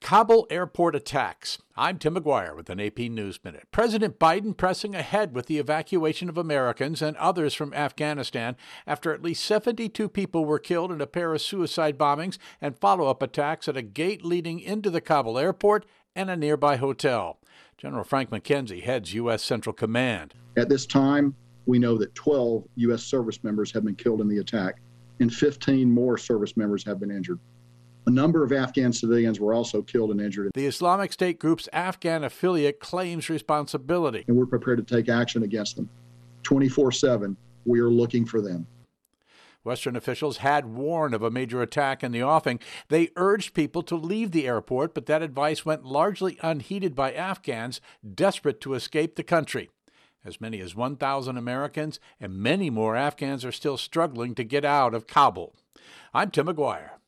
Kabul airport attacks. I'm Tim McGuire with an AP News Minute. President Biden pressing ahead with the evacuation of Americans and others from Afghanistan after at least 72 people were killed in a pair of suicide bombings and follow-up attacks at a gate leading into the Kabul airport and a nearby hotel. General Frank McKenzie heads U.S. Central Command. At this time, we know that 12 U.S. service members have been killed in the attack, and 15 more service members have been injured. A number of Afghan civilians were also killed and injured. The Islamic State group's Afghan affiliate claims responsibility. And we're prepared to take action against them. 24/7, we are looking for them. Western officials had warned of a major attack in the offing. They urged people to leave the airport, but that advice went largely unheeded by Afghans desperate to escape the country. As many as 1,000 Americans and many more Afghans are still struggling to get out of Kabul. I'm Tim McGuire.